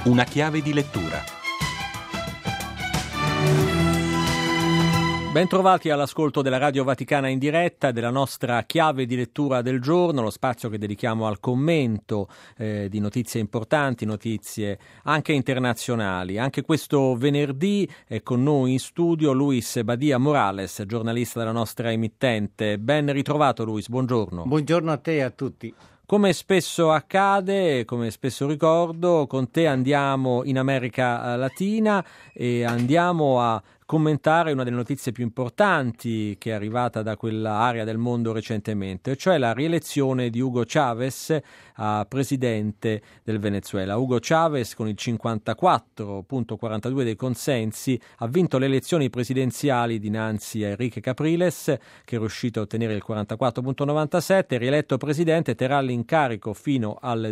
Una chiave di lettura. Bentrovati all'ascolto della Radio Vaticana in diretta, della nostra chiave di lettura del giorno, lo spazio che dedichiamo al commento di notizie importanti, notizie anche internazionali. Anche questo venerdì è con noi in studio Luis Badia Morales, giornalista della nostra emittente. Ben ritrovato Luis, buongiorno. Buongiorno a te e a tutti. Come spesso accade, come spesso ricordo, con te andiamo in America Latina e andiamo a commentare una delle notizie più importanti che è arrivata da quell'area del mondo recentemente, cioè la rielezione di Hugo Chávez a presidente del Venezuela. Hugo Chávez, con il 54,42 dei consensi, ha vinto le elezioni presidenziali dinanzi a Enrique Capriles, che è riuscito a ottenere il 44,97. Rieletto presidente, terrà l'incarico fino al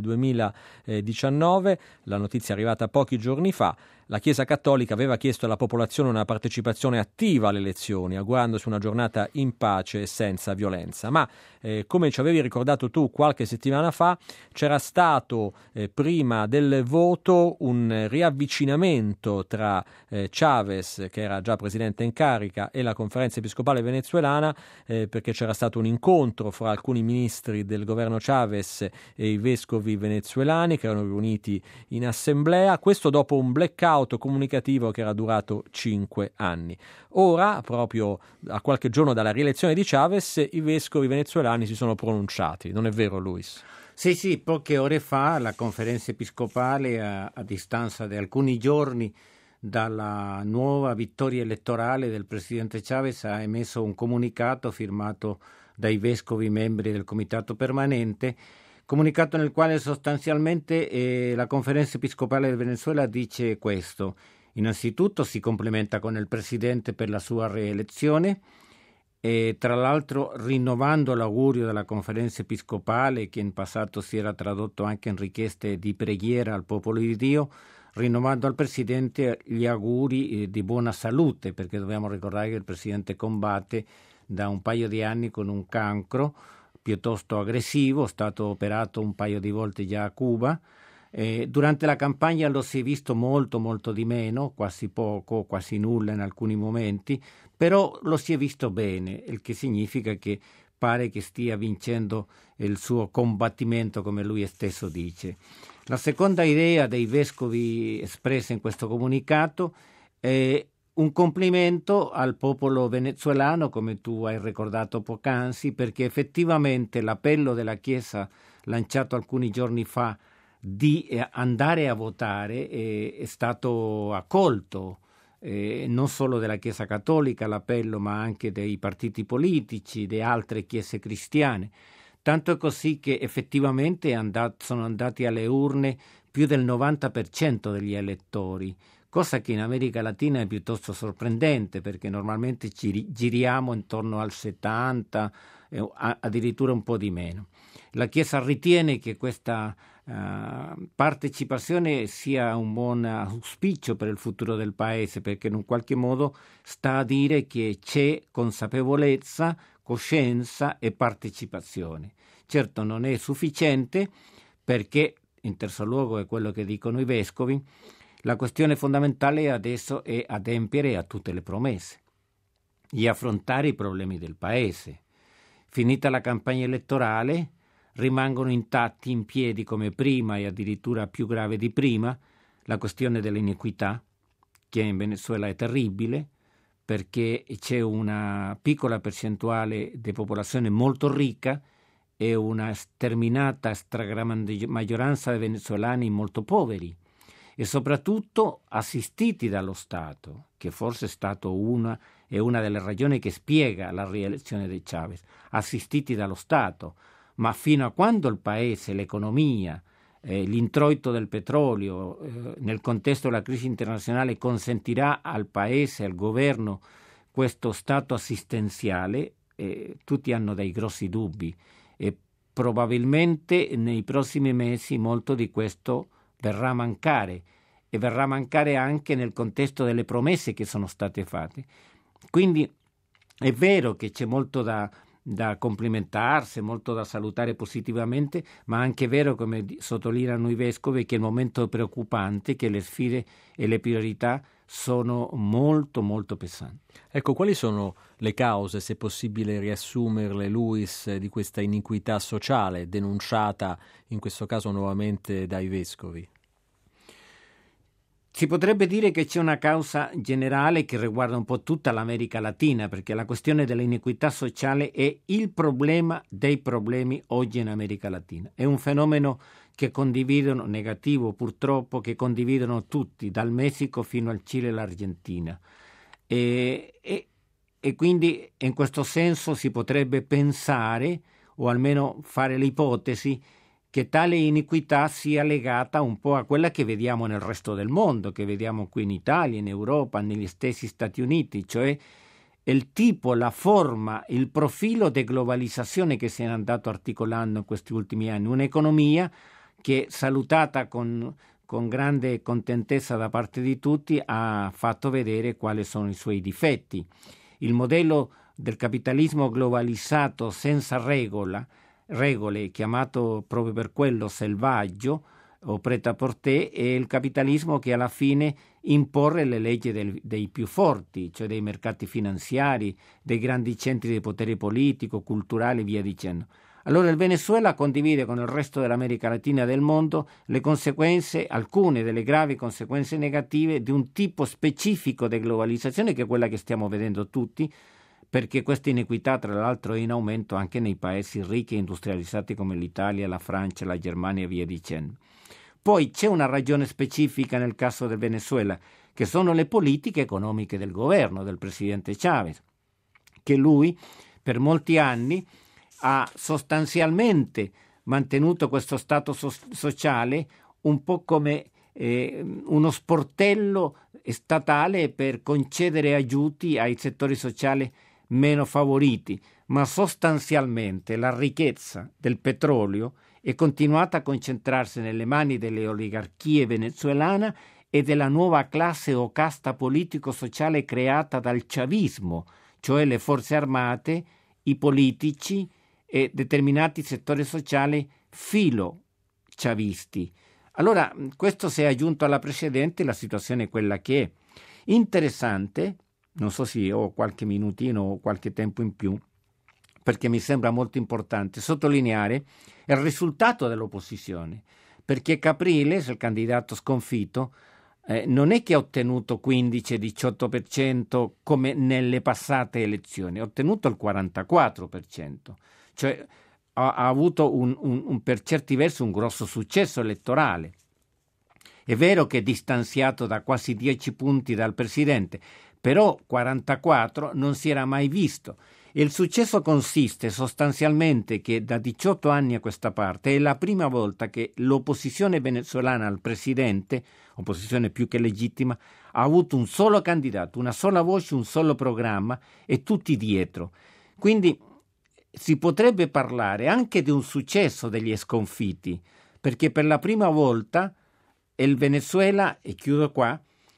2019. La notizia è arrivata pochi giorni fa. La Chiesa Cattolica aveva chiesto alla popolazione una partecipazione attiva alle elezioni, augurandosi una giornata in pace e senza violenza. Ma come ci avevi ricordato tu qualche settimana fa, c'era stato prima del voto un riavvicinamento tra Chávez, che era già presidente in carica, e la Conferenza Episcopale Venezuelana, perché c'era stato un incontro fra alcuni ministri del governo Chávez e i vescovi venezuelani che erano riuniti in assemblea, questo dopo un blackout comunicativo che era durato 5 anni. Ora, proprio a qualche giorno dalla rielezione di Chávez, i vescovi venezuelani si sono pronunciati, non è vero Luis? Sì, poche ore fa la Conferenza Episcopale, a distanza di alcuni giorni dalla nuova vittoria elettorale del presidente Chávez, ha emesso un comunicato firmato dai vescovi membri del Comitato Permanente, comunicato nel quale sostanzialmente la Conferenza Episcopale del Venezuela dice questo. Innanzitutto si complimenta con il Presidente per la sua rielezione e tra l'altro rinnovando l'augurio della Conferenza Episcopale, che in passato si era tradotto anche in richieste di preghiera al popolo di Dio, rinnovando al Presidente gli auguri di buona salute, perché dobbiamo ricordare che il Presidente combatte da un paio di anni con un cancro piuttosto aggressivo, è stato operato un paio di volte già a Cuba. Durante la campagna lo si è visto molto di meno, quasi poco, quasi nulla in alcuni momenti, però lo si è visto bene, il che significa che pare che stia vincendo il suo combattimento, come lui stesso dice. La seconda idea dei vescovi espressa in questo comunicato è un complimento al popolo venezuelano, come tu hai ricordato poc'anzi, perché effettivamente l'appello della Chiesa lanciato alcuni giorni fa di andare a votare è stato accolto, non solo della Chiesa Cattolica l'appello, ma anche dei partiti politici, di altre chiese cristiane. Tanto è così che effettivamente sono andati alle urne più del 90% degli elettori, cosa che in America Latina è piuttosto sorprendente, perché normalmente ci giriamo intorno al 70, addirittura un po' di meno. La Chiesa ritiene che questa partecipazione sia un buon auspicio per il futuro del Paese, perché in un qualche modo sta a dire che c'è consapevolezza, coscienza e partecipazione. Certo non è sufficiente, perché in terzo luogo è quello che dicono i vescovi, la questione fondamentale adesso è adempiere a tutte le promesse e affrontare i problemi del Paese. Finita la campagna elettorale, rimangono intatti in piedi come prima e addirittura più grave di prima la questione dell'iniquità, che in Venezuela è terribile, perché c'è una piccola percentuale di popolazione molto ricca e una sterminata stragrande maggioranza di venezuelani molto poveri, e soprattutto assistiti dallo Stato, che forse è stato una delle ragioni che spiega la rielezione di Chávez, assistiti dallo Stato, ma fino a quando il Paese, l'economia, l'introito del petrolio nel contesto della crisi internazionale consentirà al Paese, al governo, questo stato assistenziale, tutti hanno dei grossi dubbi e probabilmente nei prossimi mesi molto di questo verrà a mancare, e verrà a mancare anche nel contesto delle promesse che sono state fatte. Quindi è vero che c'è molto da da complimentarsi, molto da salutare positivamente, ma anche è vero, come sottolineano i vescovi, che il momento preoccupante, che le sfide e le priorità sono molto molto pesanti. Ecco, quali sono le cause, se è possibile riassumerle, Luis, di questa iniquità sociale denunciata in questo caso nuovamente dai vescovi? Si potrebbe dire che c'è una causa generale che riguarda un po' tutta l'America Latina, perché la questione dell'iniquità sociale è il problema dei problemi oggi in America Latina. È un fenomeno che condividono, negativo purtroppo, che condividono tutti, dal Messico fino al Cile e l'Argentina. E quindi in questo senso si potrebbe pensare, o almeno fare l'ipotesi, che tale iniquità sia legata un po' a quella che vediamo nel resto del mondo, che vediamo qui in Italia, in Europa, negli stessi Stati Uniti, cioè il tipo, la forma, il profilo di globalizzazione che si è andato articolando in questi ultimi anni. Un'economia che, salutata con grande contentezza da parte di tutti, ha fatto vedere quali sono i suoi difetti. Il modello del capitalismo globalizzato senza regole, chiamato proprio per quello selvaggio o prêt-à-porter, è il capitalismo che alla fine imporre le leggi dei più forti, cioè dei mercati finanziari, dei grandi centri di potere politico, culturale e via dicendo. Allora il Venezuela condivide con il resto dell'America Latina e del mondo le conseguenze, alcune delle gravi conseguenze negative di un tipo specifico di globalizzazione, che è quella che stiamo vedendo tutti, perché questa inequità tra l'altro è in aumento anche nei paesi ricchi e industrializzati come l'Italia, la Francia, la Germania e via dicendo. Poi c'è una ragione specifica nel caso del Venezuela, che sono le politiche economiche del governo, del presidente Chavez, che lui per molti anni ha sostanzialmente mantenuto questo stato sociale un po' come uno sportello statale per concedere aiuti ai settori sociali meno favoriti, ma sostanzialmente la ricchezza del petrolio è continuata a concentrarsi nelle mani delle oligarchie venezuelane e della nuova classe o casta politico-sociale creata dal chavismo, cioè le forze armate, i politici e determinati settori sociali filo-chavisti. Allora, questo si è aggiunto alla precedente, la situazione è quella che è. Interessante, non so se ho qualche minutino o qualche tempo in più, perché mi sembra molto importante sottolineare il risultato dell'opposizione, perché Capriles, il candidato sconfitto, non è che ha ottenuto 15-18% come nelle passate elezioni, ha ottenuto il 44%, cioè ha avuto per certi versi un grosso successo elettorale. È vero che è distanziato da quasi 10 punti dal presidente, però 44 non si era mai visto. E il successo consiste sostanzialmente che da 18 anni a questa parte è la prima volta che l'opposizione venezuelana al presidente, opposizione più che legittima, ha avuto un solo candidato, una sola voce, un solo programma e tutti dietro. Quindi si potrebbe parlare anche di un successo degli sconfitti, perché per la prima volta il Venezuela, e chiudo qua,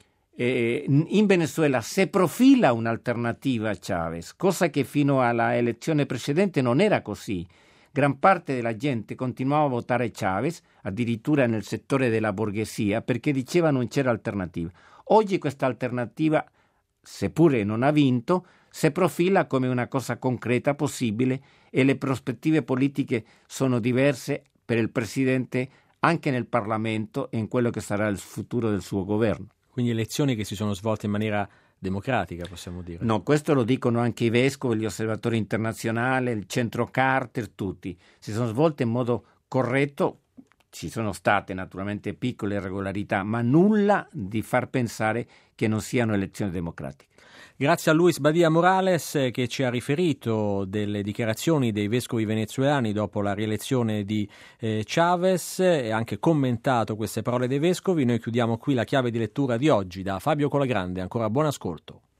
in Venezuela si profila un'alternativa a Chavez, cosa che fino alla elezione precedente non era così. Gran parte della gente continuava a votare Chavez, addirittura nel settore della borghesia, perché diceva non c'era alternativa. Oggi questa alternativa, seppure non ha vinto, si profila come una cosa concreta possibile e le prospettive politiche sono diverse per il Presidente anche nel Parlamento e in quello che sarà il futuro del suo governo. Quindi elezioni che si sono svolte in maniera democratica, possiamo dire. No, questo lo dicono anche i vescovi, gli osservatori internazionali, il centro Carter, tutti. Si sono svolte in modo corretto, ci sono state naturalmente piccole irregolarità, ma nulla di far pensare che non siano elezioni democratiche. Grazie a Luis Badia Morales che ci ha riferito delle dichiarazioni dei vescovi venezuelani dopo la rielezione di Chavez e anche commentato queste parole dei vescovi. Noi chiudiamo qui la chiave di lettura di oggi. Da Fabio Colagrande, ancora buon ascolto.